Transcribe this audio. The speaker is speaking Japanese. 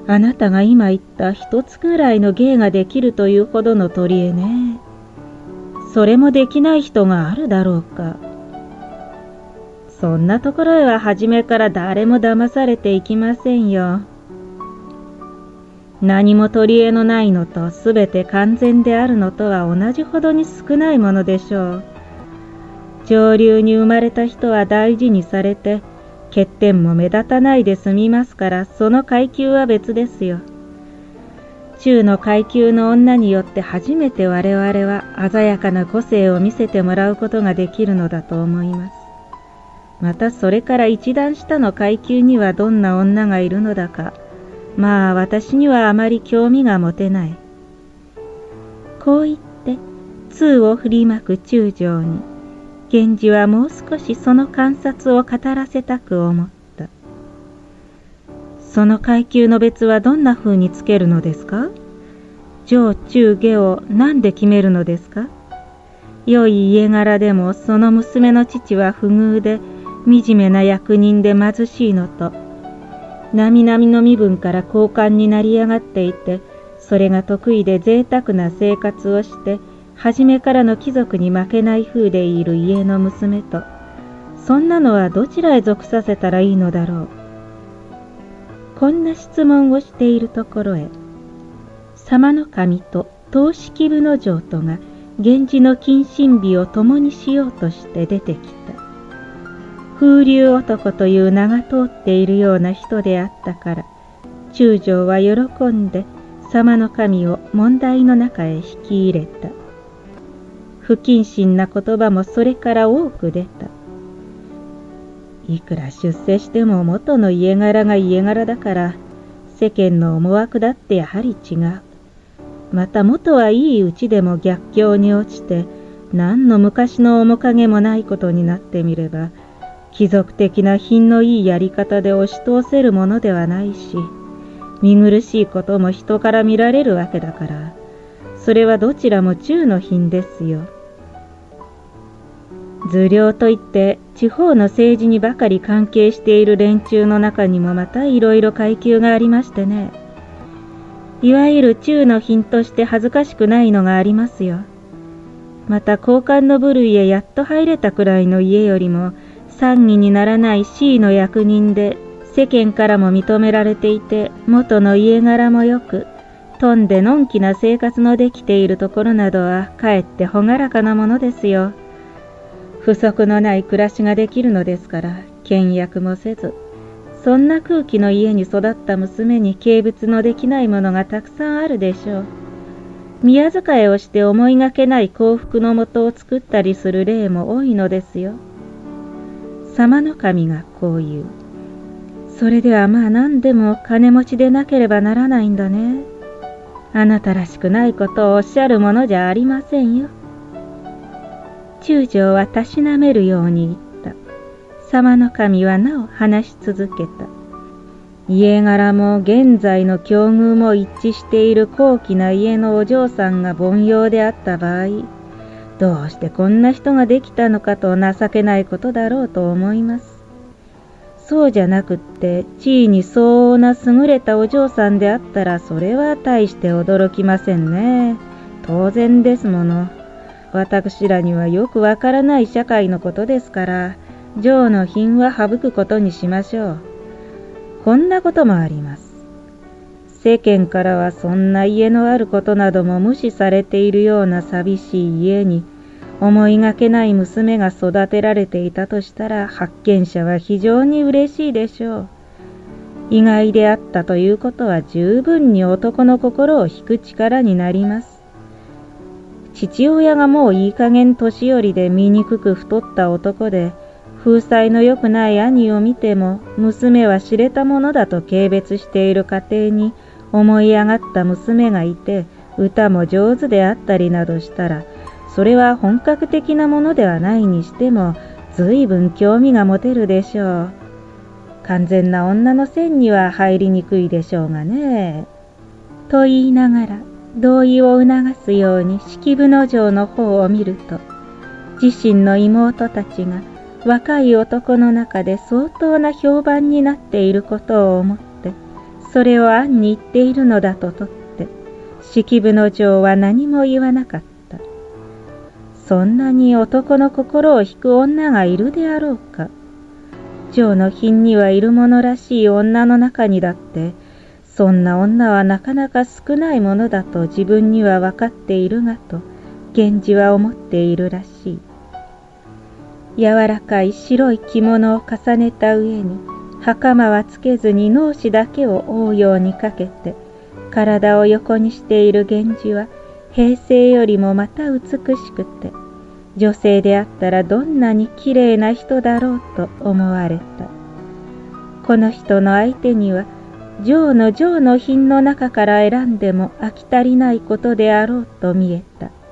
あなたが今言った一つくらいの芸ができるというほどの取り柄ね。それもできない人があるだろうか。そんなところへは初めから誰も騙されていきませんよ。何も取り柄のないのとすべて完全であるのとは同じほどに少ないものでしょう。上流に生まれた人は大事にされて、欠点も目立たないで済みますから、その階級は別ですよ。中の階級の女によって初めて我々は鮮やかな個性を見せてもらうことができるのだと思います。またそれから一段下の階級にはどんな女がいるのだか、まあ私にはあまり興味が持てない。こう言って通を振りまく中将に、源氏はもう少しその観察を語らせたく思った。その階級の別はどんな風につけるのですか？上中下を何で決めるのですか？良い家柄でもその娘の父は不遇で惨めな役人で貧しいのと、並々の身分から高官になり上がっていて、それが得意で贅沢な生活をして、初めからの貴族に負けない風でいる家の娘と、そんなのはどちらへ属させたらいいのだろう。こんな質問をしているところへ、様の神と東式部の城とが源氏の謹慎日を共にしようとして出てきた。風流男という名が通っているような人であったから、中将は喜んで様の神を問題の中へ引き入れた。不謹慎な言葉もそれから多く出た。いくら出世しても元の家柄が家柄だから、世間の思惑だってやはり違う。また元はいいうちでも逆境に落ちて、何の昔の面影もないことになってみれば、貴族的な品のいいやり方で押し通せるものではないし、見苦しいことも人から見られるわけだから、それはどちらも中の品ですよ。頭領といって地方の政治にばかり関係している連中の中にもまたいろいろ階級がありましてね。いわゆる中の品として恥ずかしくないのがありますよ。また高官の部類へやっと入れたくらいの家よりも、参議にならない C の役人で世間からも認められていて、元の家柄もよく、とんでのんきな生活のできているところなどはかえって朗らかなものですよ。不足のない暮らしができるのですから、倹約もせず、そんな空気の家に育った娘に軽蔑のできないものがたくさんあるでしょう。宮遣いをして思いがけない幸福のもとを作ったりする例も多いのですよ。様の神がこう言う。それではまあ何でも金持ちでなければならないんだね。あなたらしくないことをおっしゃるものじゃありませんよ。中将はたしなめるように言った。様の神はなお話し続けた。家柄も現在の境遇も一致している高貴な家のお嬢さんが凡庸であった場合、どうしてこんな人ができたのかと情けないことだろうと思います。そうじゃなくって、地位に相応な優れたお嬢さんであったら、それは大して驚きませんね。当然ですもの。私らにはよくわからない社会のことですから、上の品は省くことにしましょう。こんなこともあります。世間からはそんな家のあることなども無視されているような寂しい家に、思いがけない娘が育てられていたとしたら、発見者は非常に嬉しいでしょう。意外であったということは十分に男の心を引く力になります。父親がもういい加減年寄りで醜く太った男で、風采の良くない兄を見ても、娘は知れたものだと軽蔑している家庭に思い上がった娘がいて、歌も上手であったりなどしたら、それは本格的なものではないにしても、随分興味が持てるでしょう。完全な女の線には入りにくいでしょうがね。と言いながら、同意を促すように式部の城の方を見ると、自身の妹たちが若い男の中で相当な評判になっていることを思って、 それを暗に言っているのだととって、式部の嬢は何も言わなかった。そんなに男の心を引く女がいるであろうか。嬢の品にはいるものらしい女の中にだって、そんな女はなかなか少ないものだと自分には分かっているがと、源氏は思っているらしい。柔らかい白い着物を重ねた上に、袴はつけずに脳死だけを覆うようにかけて、体を横にしている源氏は、平成よりもまた美しくて、女性であったらどんなにきれいな人だろうと思われた。この人の相手には、上の品の中から選んでも飽き足りないことであろうと見えた。